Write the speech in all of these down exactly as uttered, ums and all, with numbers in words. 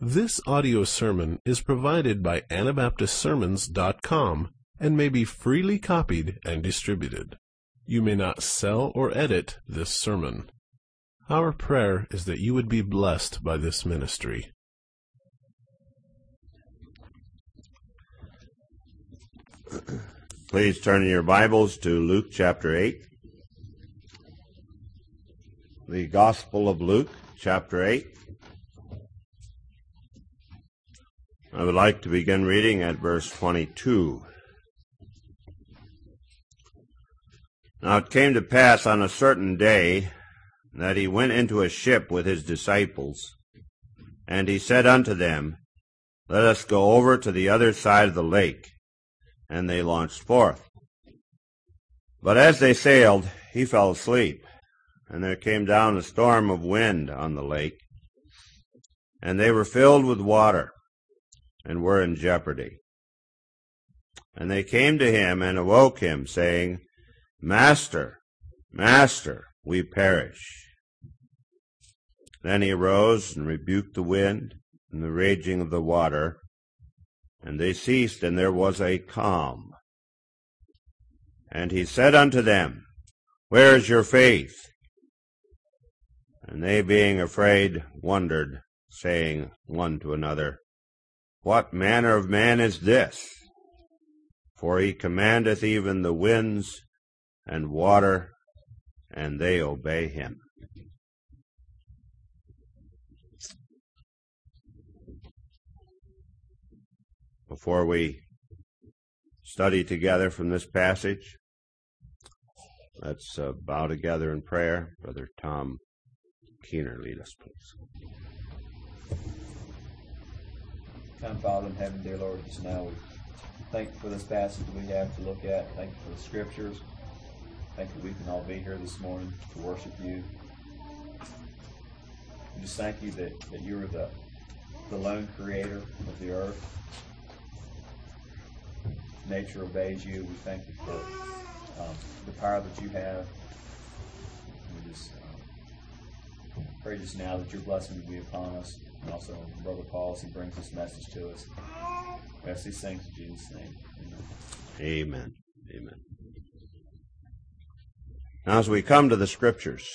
This audio sermon is provided by Anabaptist Sermons dot com and may be freely copied and distributed. You may not sell or edit this sermon. Our prayer is that you would be blessed by this ministry. Please turn in your Bibles to Luke chapter eight. The Gospel of Luke chapter eight. I would like to begin reading at verse twenty-two. Now it came to pass on a certain day that he went into a ship with his disciples, and he said unto them, Let us go over to the other side of the lake. And they launched forth. But as they sailed, he fell asleep, and there came down a storm of wind on the lake, and they were filled with water, and were in jeopardy. And they came to him and awoke him, saying, Master, Master, we perish. Then he arose and rebuked the wind and the raging of the water, and they ceased, and there was a calm. And he said unto them, Where is your faith? And they, being afraid, wondered, saying one to another, What manner of man is this? For he commandeth even the winds and water, and they obey him. Before we study together from this passage, let's uh, bow together in prayer. Brother Tom Keener, lead us, please. Kind Father in heaven, dear Lord, just now we thank you for this passage we have to look at. Thank you for the scriptures. Thank you we can all be here this morning to worship you. We just thank you that, that you are the, the lone creator of the earth. Nature obeys you. We thank you for um, the power that you have. We just um, pray just now that your blessing will be upon us, and also on Brother Paul as he brings this message to us. We ask these things in Jesus' name. Amen. Amen. Amen. Now, as we come to the Scriptures,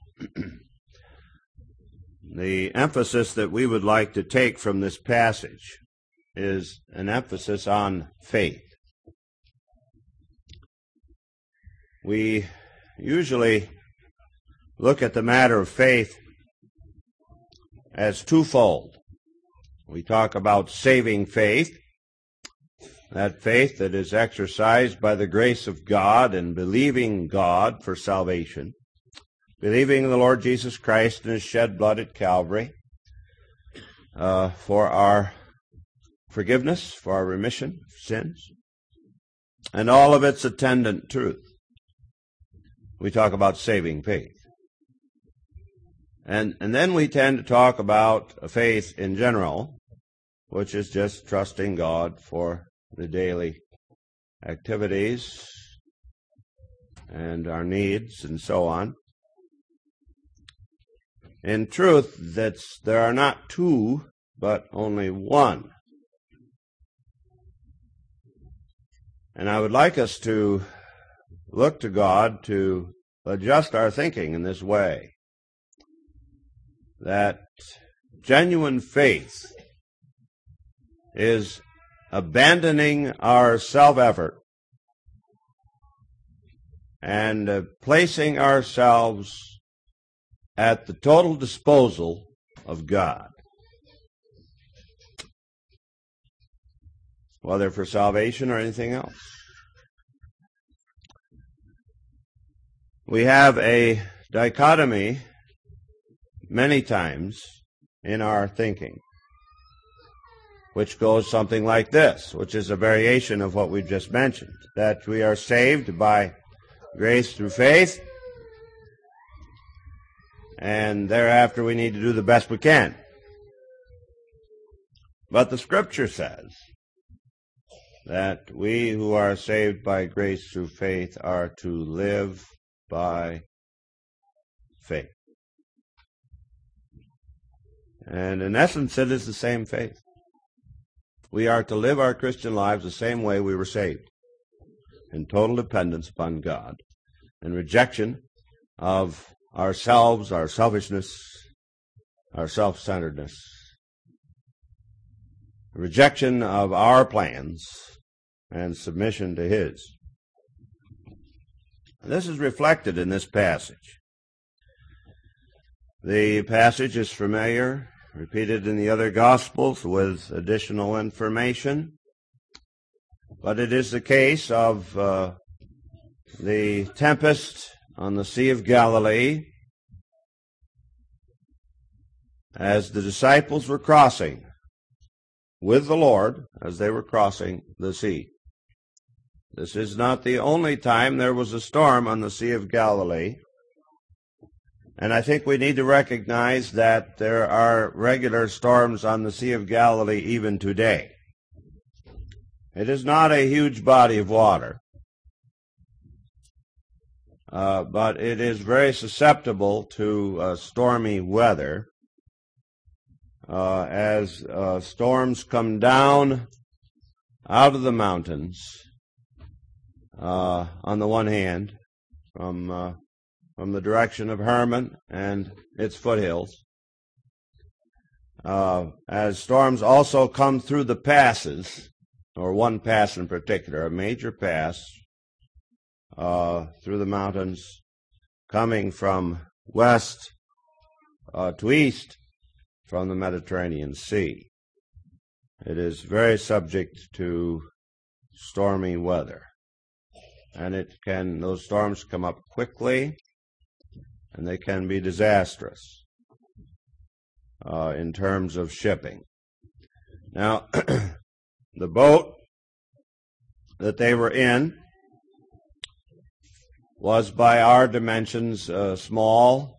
the emphasis that we would like to take from this passage is an emphasis on faith. We usually look at the matter of faith as twofold. We talk about saving faith, that faith that is exercised by the grace of God and believing God for salvation, believing in the Lord Jesus Christ and His shed blood at Calvary uh, for our forgiveness, for our remission of sins, and all of its attendant truth. We talk about saving faith. And, and then we tend to talk about faith in general, which is just trusting God for the daily activities and our needs and so on. In truth, that's, there are not two, but only one. And I would like us to look to God to adjust our thinking in this way, that genuine faith is abandoning our self-effort and uh, placing ourselves at the total disposal of God, whether for salvation or anything else. We have a dichotomy many times in our thinking, which goes something like this, which is a variation of what we've just mentioned, that we are saved by grace through faith, and thereafter we need to do the best we can. But the Scripture says that we who are saved by grace through faith are to live by faith. And in essence, it is the same faith. We are to live our Christian lives the same way we were saved, in total dependence upon God, and rejection of ourselves, our selfishness, our self-centeredness, rejection of our plans, and submission to His. This is reflected in this passage. The passage is familiar, repeated in the other Gospels with additional information, but it is the case of uh, the tempest on the Sea of Galilee as the disciples were crossing with the Lord as they were crossing the sea. This is not the only time there was a storm on the Sea of Galilee. And I think we need to recognize that there are regular storms on the Sea of Galilee even today. It is not a huge body of water, uh, but it is very susceptible to uh, stormy weather. Uh, as uh, storms come down out of the mountains, uh, on the one hand, from uh, from the direction of Hermon and its foothills, uh, as storms also come through the passes, or one pass in particular, a major pass uh, through the mountains, coming from west uh, to east from the Mediterranean Sea. It is very subject to stormy weather. And it can, those storms come up quickly, and they can be disastrous uh, in terms of shipping. Now, the boat that they were in was by our dimensions uh, small.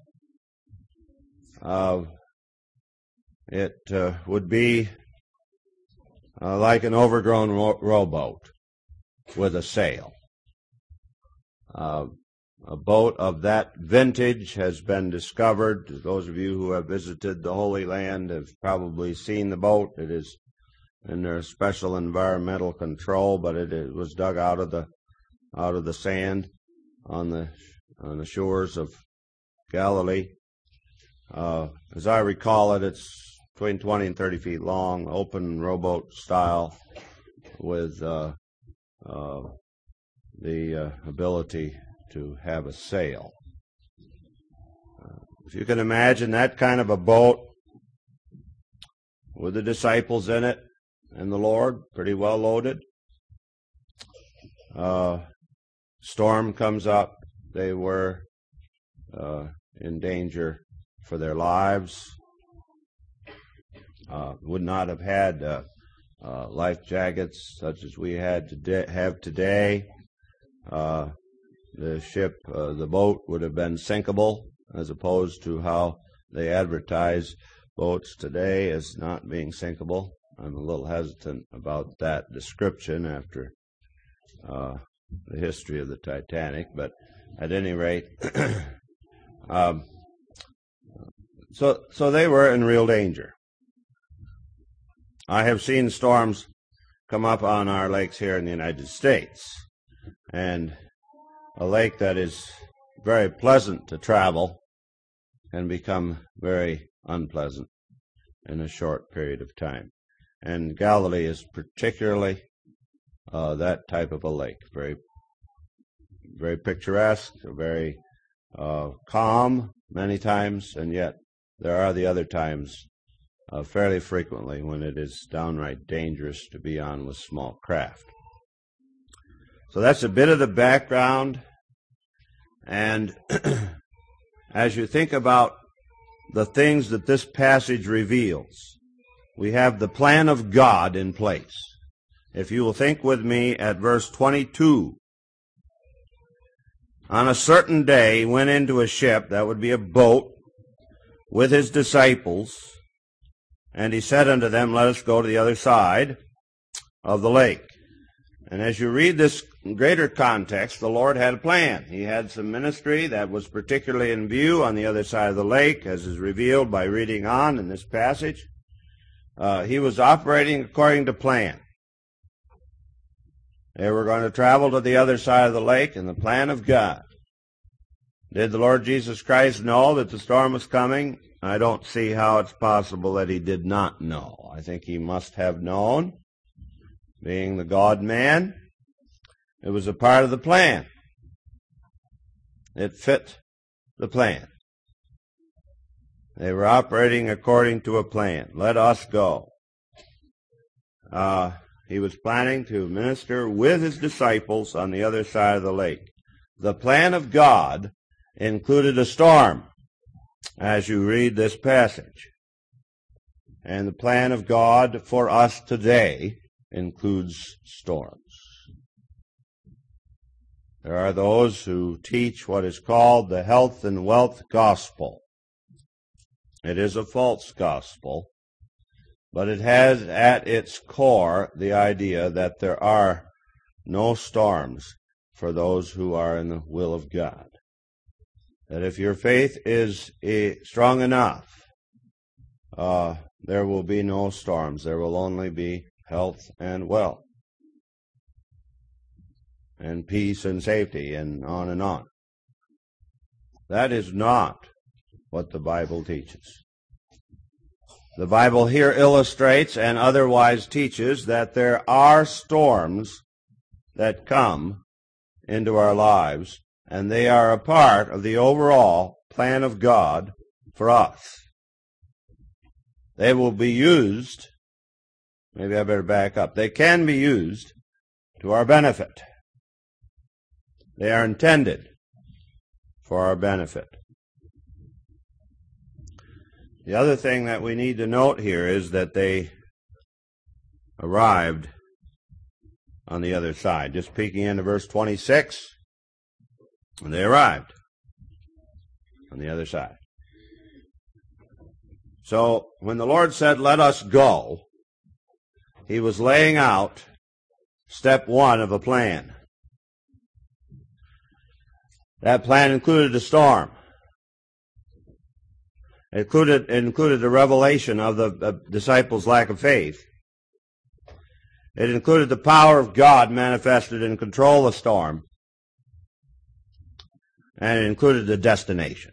Uh, it uh, would be uh, like an overgrown row- rowboat with a sail. Uh, a boat of that vintage has been discovered. Those of you who have visited the Holy Land have probably seen the boat. It is in their special environmental control, but it, it was dug out of the out of the sand on the on the shores of Galilee. Uh, as I recall it, it's between twenty and thirty feet long, open rowboat style, with uh, uh, the uh, ability to have a sail. Uh, if you can imagine that kind of a boat with the disciples in it and the Lord, pretty well loaded. Uh, storm comes up. They were uh, in danger for their lives. Uh, would not have had uh, uh, life jackets such as we had today, have today. Uh, the ship, uh, the boat would have been sinkable, as opposed to how they advertise boats today as not being sinkable. I'm a little hesitant about that description after uh, the history of the Titanic, but at any rate, um, so so they were in real danger. I have seen storms come up on our lakes here in the United States, and a lake that is very pleasant to travel can become very unpleasant in a short period of time. And Galilee is particularly uh, that type of a lake, very, very picturesque, very uh, calm many times, and yet there are the other times, uh, fairly frequently, when it is downright dangerous to be on with small craft. So that's a bit of the background, and as you think about the things that this passage reveals, we have the plan of God in place. If you will think with me at verse twenty-two. On a certain day, he went into a ship, that would be a boat, with his disciples, and he said unto them, let us go to the other side of the lake. And as you read this greater context, the Lord had a plan. He had some ministry that was particularly in view on the other side of the lake, as is revealed by reading on in this passage. Uh, he was operating according to plan. They were going to travel to the other side of the lake in the plan of God. Did the Lord Jesus Christ know that the storm was coming? I don't see how it's possible that he did not know. I think he must have known, being the God-man. It was a part of the plan. It fit the plan. They were operating according to a plan. Let us go. Uh, he was planning to minister with his disciples on the other side of the lake. The plan of God included a storm, as you read this passage. And the plan of God for us today includes storms. There are those who teach what is called the health and wealth gospel. It is a false gospel, but it has at its core the idea that there are no storms for those who are in the will of God. That if your faith is a, strong enough, uh, there will be no storms. There will only be health and wealth, and peace and safety, and on and on. That is not what the Bible teaches. The Bible here illustrates and otherwise teaches that there are storms that come into our lives, and they are a part of the overall plan of God for us. They will be used, maybe I better back up, they can be used to our benefit. They are intended for our benefit. The other thing that we need to note here is that they arrived on the other side. Just peeking into verse twenty-six, and they arrived on the other side. So when the Lord said, "Let us go," he was laying out step one of a plan. That plan included a storm. It included, it included a revelation of the uh, disciples' lack of faith. It included the power of God manifested in control of the storm. And it included the destination.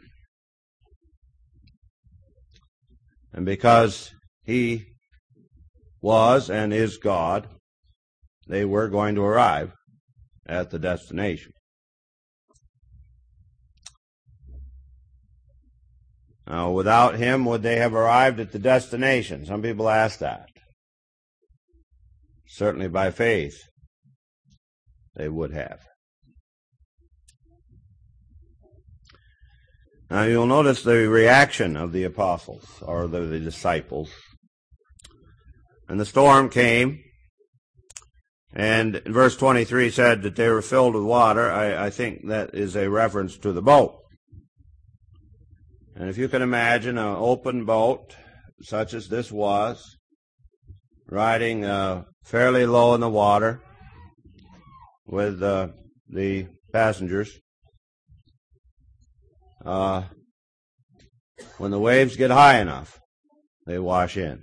And because he was and is God, they were going to arrive at the destination. Now, without him, would they have arrived at the destination? Some people ask that. Certainly by faith, they would have. Now, you'll notice the reaction of the apostles, or the, the disciples. And the storm came, and verse twenty-three said that they were filled with water. I, I think that is a reference to the boat. And if you can imagine an open boat, such as this was, riding uh, fairly low in the water with uh, the passengers, uh, when the waves get high enough, they wash in.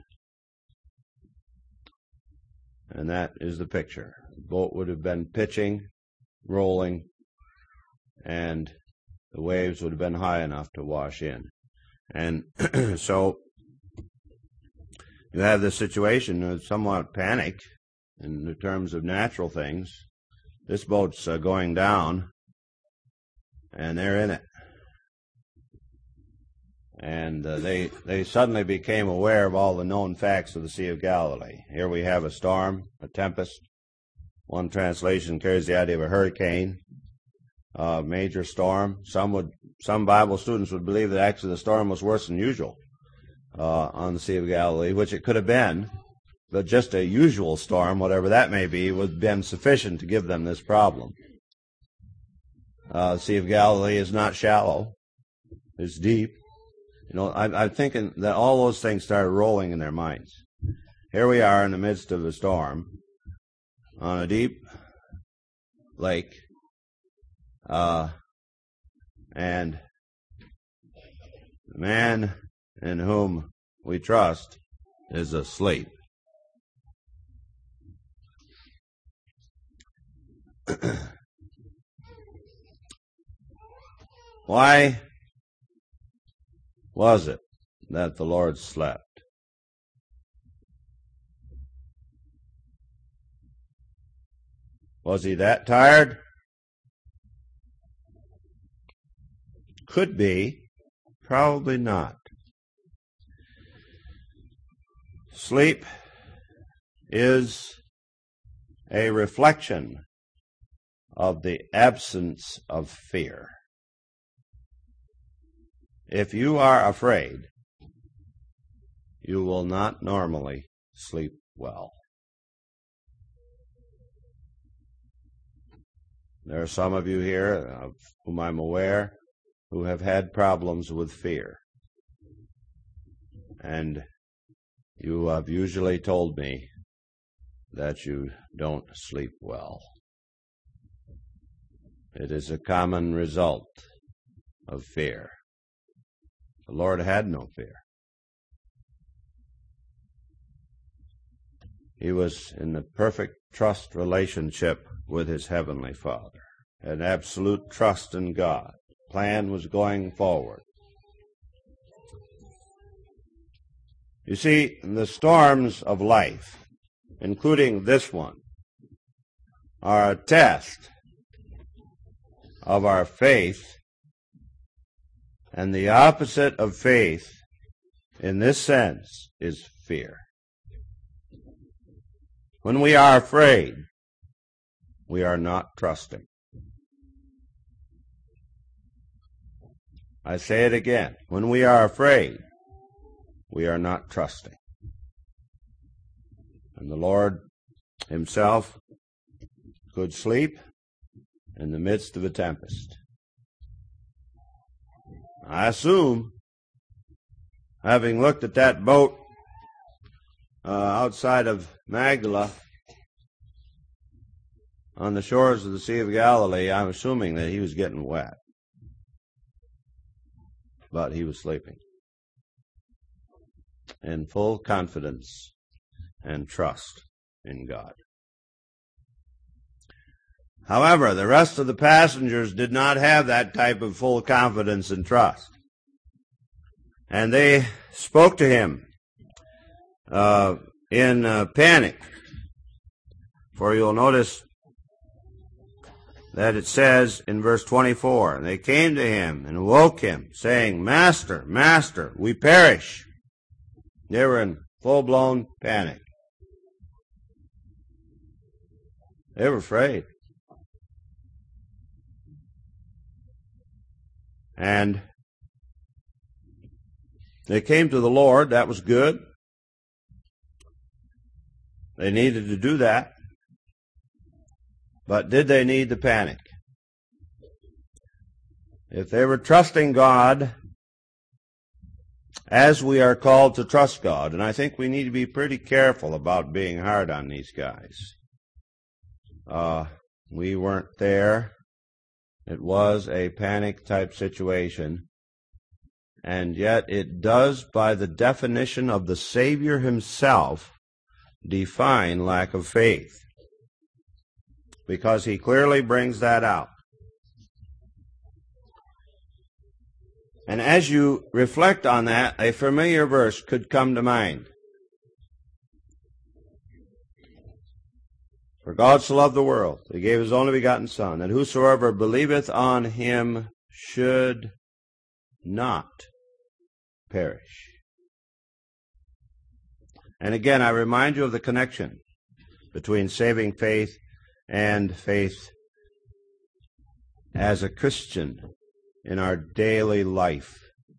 And that is the picture. The boat would have been pitching, rolling, and the waves would have been high enough to wash in. And so you have this situation of somewhat panic in the terms of natural things. This boat's uh, going down, and they're in it. And uh, they they suddenly became aware of all the known facts of the Sea of Galilee. Here we have a storm, a tempest. One translation carries the idea of a hurricane. Uh, major storm. Some would, some Bible students would believe that actually the storm was worse than usual uh, on the Sea of Galilee, which it could have been, but just a usual storm, whatever that may be, would have been sufficient to give them this problem. Uh, the Sea of Galilee is not shallow; it's deep. You know, I, I'm thinking that all those things started rolling in their minds. Here we are in the midst of a storm on a deep lake, uh, and the man in whom we trust is asleep. Why was it that the Lord slept? Was he that tired? Could be, probably not. Sleep is a reflection of the absence of fear. If you are afraid, you will not normally sleep well. There are some of you here, of whom I'm aware, who have had problems with fear. And you have usually told me that you don't sleep well. It is a common result of fear. The Lord had no fear. He was in the perfect trust relationship with his Heavenly Father, an absolute trust in God. Plan was going forward. You see, the storms of life, including this one, are a test of our faith, and the opposite of faith in this sense is fear. When we are afraid, we are not trusting. I say it again. When we are afraid, we are not trusting. And the Lord himself could sleep in the midst of a tempest. I assume, having looked at that boat uh, outside of Magdala on the shores of the Sea of Galilee, I'm assuming that he was getting wet. But he was sleeping in full confidence and trust in God. However, the rest of the passengers did not have that type of full confidence and trust. And they spoke to him uh, in uh, panic. For you'll notice that it says in verse twenty-four, and they came to him and woke him, saying, Master, Master, we perish. They were in full-blown panic. They were afraid. And they came to the Lord. That was good. They needed to do that. But did they need to panic? If they were trusting God as we are called to trust God, and I think we need to be pretty careful about being hard on these guys. Uh, we weren't there. It was a panic-type situation. And yet it does, by the definition of the Savior himself, define lack of faith. Because he clearly brings that out. And as you reflect on that, a familiar verse could come to mind. For God so loved the world, that he gave his only begotten Son, that whosoever believeth on him should not perish. And again, I remind you of the connection between saving faith and faith as a Christian in our daily life.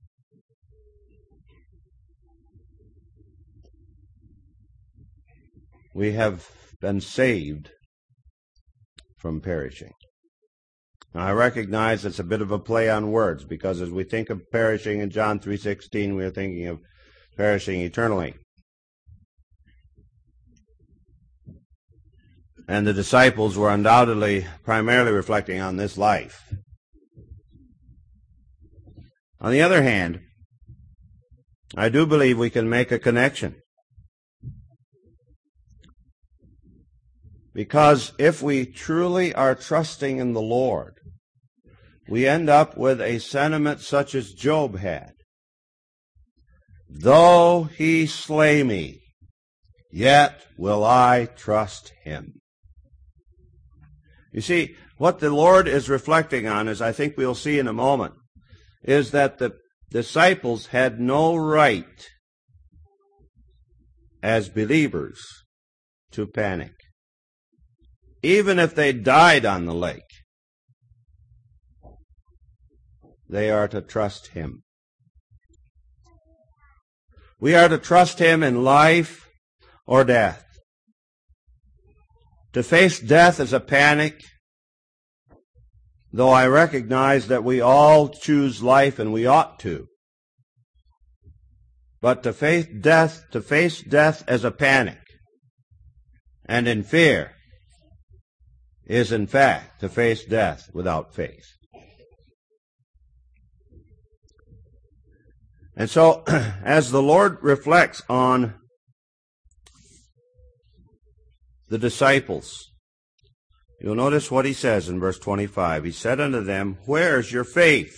We have been saved from perishing. Now, I recognize it's a bit of a play on words, because as we think of perishing in John three sixteen, we are thinking of perishing eternally. And the disciples were undoubtedly primarily reflecting on this life. On the other hand, I do believe we can make a connection. Because if we truly are trusting in the Lord, we end up with a sentiment such as Job had. Though he slay me, yet will I trust him. You see, what the Lord is reflecting on, as I think we'll see in a moment, is that the disciples had no right as believers to panic. Even if they died on the lake, they are to trust him. We are to trust him in life or death. To face death is a panic, though I recognize that we all choose life and we ought to. But to face death, to face death as a panic and in fear is in fact to face death without faith. And so, as the Lord reflects on the disciples, you'll notice what he says in verse twenty-five. He said unto them, "Where's your faith?"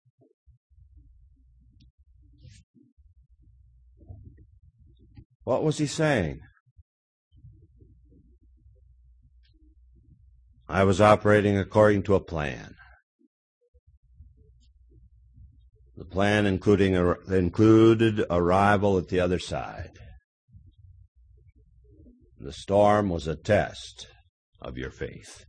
What was he saying? I was operating according to a plan. The plan including included arrival at the other side. The storm was a test of your faith.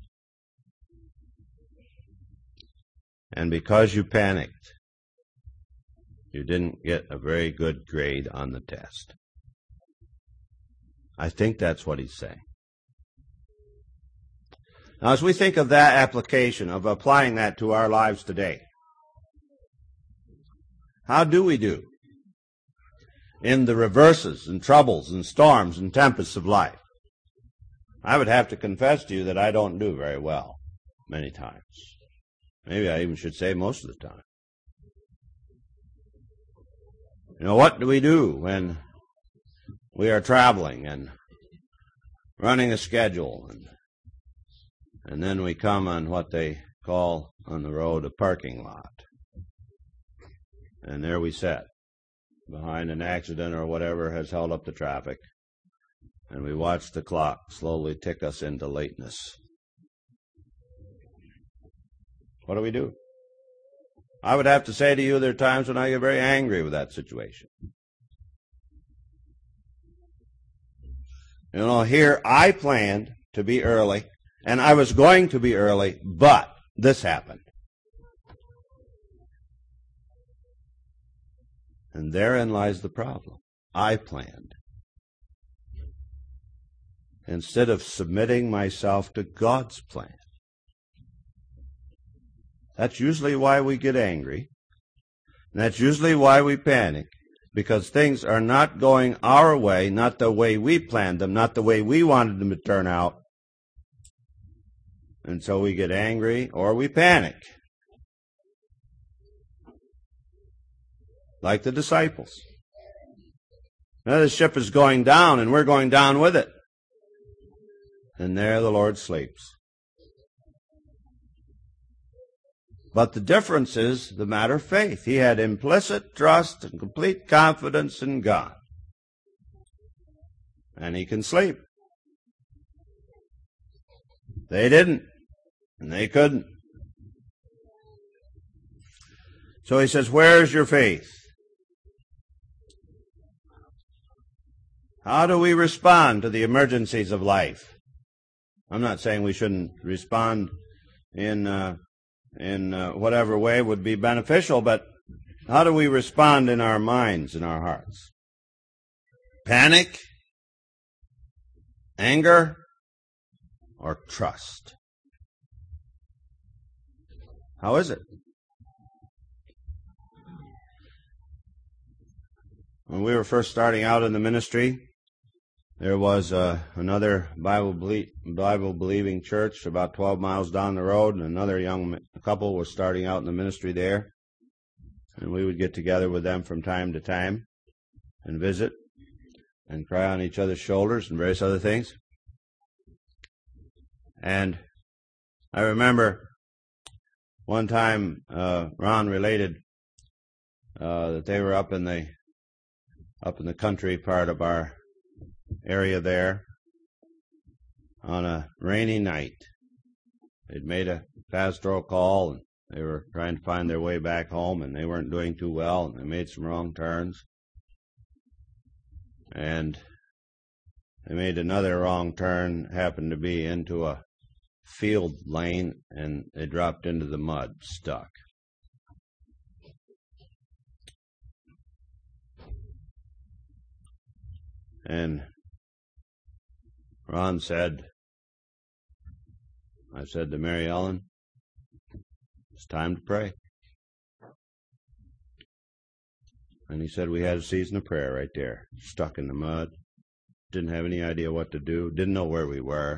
And because you panicked, you didn't get a very good grade on the test. I think that's what he's saying. Now, as we think of that application, of applying that to our lives today, how do we do in the reverses and troubles and storms and tempests of life? I would have to confess to you that I don't do very well many times. Maybe I even should say most of the time. You know, what do we do when we are traveling and running a schedule, and and then we come on what they call on the road a parking lot? And there we sit, behind an accident or whatever has held up the traffic, and we watch the clock slowly tick us into lateness. What do we do? I would have to say to you, there are times when I get very angry with that situation. You know, here I planned to be early, and I was going to be early, but this happened. And therein lies the problem. I planned. Instead of submitting myself to God's plan. That's usually why we get angry. And that's usually why we panic. Because things are not going our way, not the way we planned them, not the way we wanted them to turn out. And so we get angry or we panic. Like the disciples. Now the ship is going down and we're going down with it. And there the Lord sleeps. But the difference is the matter of faith. He had implicit trust and complete confidence in God. And he can sleep. They didn't. And they couldn't. So he says, where's your faith? How do we respond to the emergencies of life? I'm not saying we shouldn't respond in uh, in uh, whatever way would be beneficial, but how do we respond in our minds, in our hearts? Panic? Anger? Or trust? How is it? When we were first starting out in the ministry, there was uh, another Bible belie- Bible believing church about twelve miles down the road, and another young couple was starting out in the ministry there. And we would get together with them from time to time and visit and cry on each other's shoulders and various other things. And I remember one time uh, Ron related uh, that they were up in the up in the country part of our area there on a rainy night. They'd made a pastoral call, and they were trying to find their way back home, and they weren't doing too well, and they made some wrong turns. And they made another wrong turn, happened to be into a field lane, and they dropped into the mud, stuck. And Ron said, I said to Mary Ellen, it's time to pray. And he said we had a season of prayer right there, stuck in the mud, didn't have any idea what to do, didn't know where we were.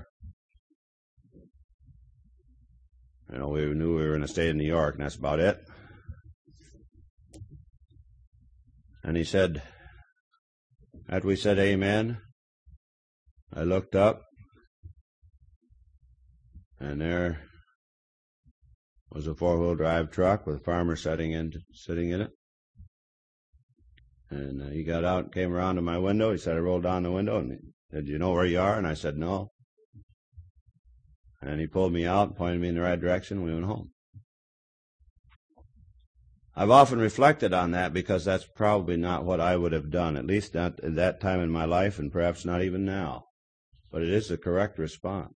You know, we knew we were in the state of New York, and that's about it. And he said, after we said amen, I looked up, and there was a four-wheel drive truck with a farmer sitting in, sitting in it. And uh, he got out and came around to my window. He said, I rolled down the window, and he said, do you know where you are? And I said, no. And he pulled me out and pointed me in the right direction, and we went home. I've often reflected on that because that's probably not what I would have done, at least not at that time in my life, and perhaps not even now. But it is the correct response.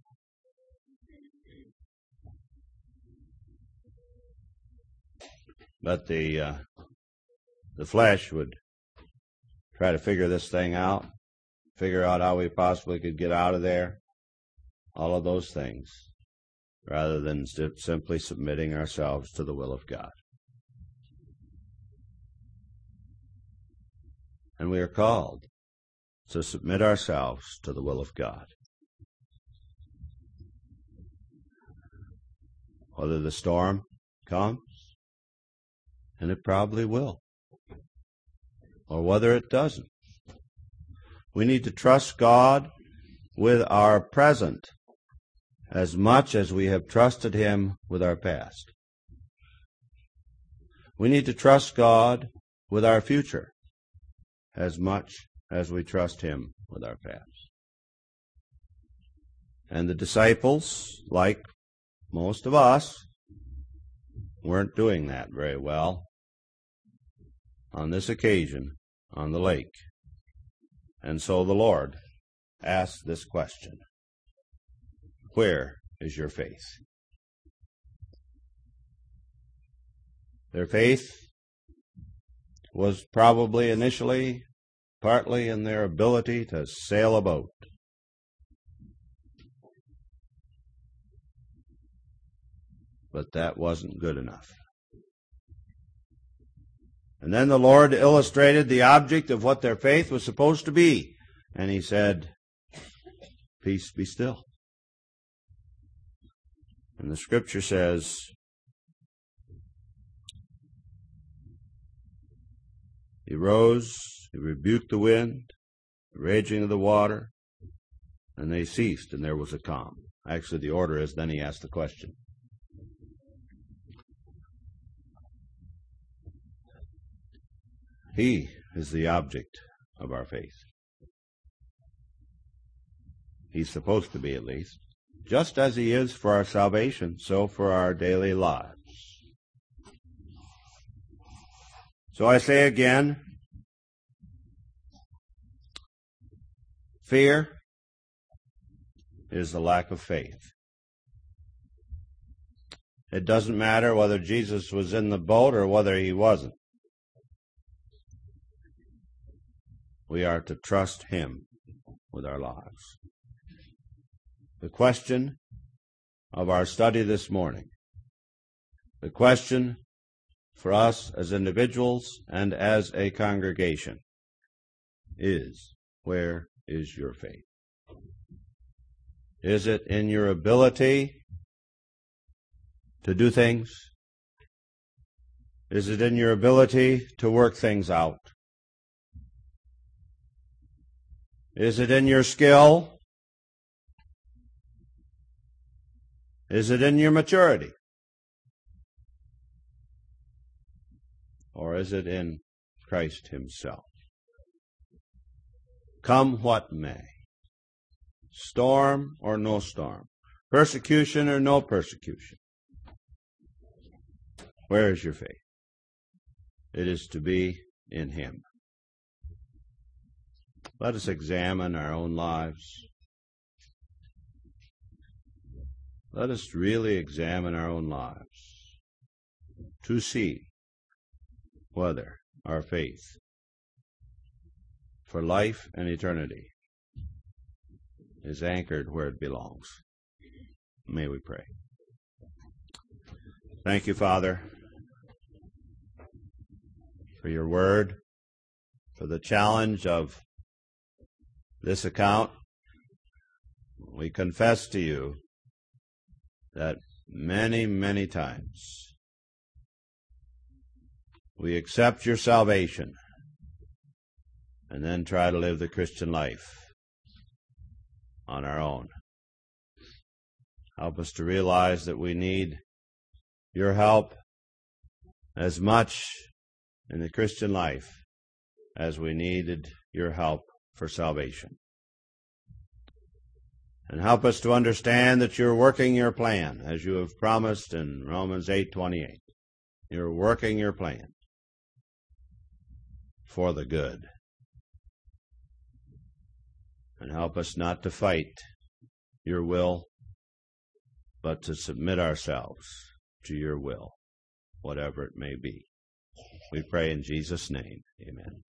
But the uh, the flesh would try to figure this thing out, figure out how we possibly could get out of there, all of those things, rather than simply submitting ourselves to the will of God. And we are called to submit ourselves to the will of God. Whether the storm comes, and it probably will, or whether it doesn't. We need to trust God with our present as much as we have trusted Him with our past. We need to trust God with our future as much as we trust Him with our past. And the disciples, like most of us, weren't doing that very well on this occasion on the lake. And so the Lord asked this question: where is your faith? Their faith was probably initially partly in their ability to sail a boat. But that wasn't good enough. And then the Lord illustrated the object of what their faith was supposed to be. And He said, peace be still. And the Scripture says, He rose, He rebuked the wind, the raging of the water, and they ceased, and there was a calm. Actually, the order is, then He asked the question. He is the object of our faith. He's supposed to be, at least. Just as He is for our salvation, so for our daily lives. So I say again, fear is the lack of faith. It doesn't matter whether Jesus was in the boat or whether He wasn't. We are to trust Him with our lives. The question of our study this morning, the question for us as individuals and as a congregation, is, where is your faith? Is it in your ability to do things? Is it in your ability to work things out? Is it in your skill? Is it in your maturity? Or is it in Christ himself? Come what may, storm or no storm, persecution or no persecution, where is your faith? It is to be in him. Let us examine our own lives. Let us really examine our own lives to see whether our faith for life and eternity is anchored where it belongs. May we pray. Thank you, Father, for your word, for the challenge of this account. We confess to you that many, many times we accept your salvation and then try to live the Christian life on our own. Help us to realize that we need your help as much in the Christian life as we needed your help for salvation. And help us to understand that you're working your plan, as you have promised in Romans eight twenty-eight. You're working your plan for the good. And help us not to fight your will, but to submit ourselves to your will, whatever it may be. We pray in Jesus' name. Amen.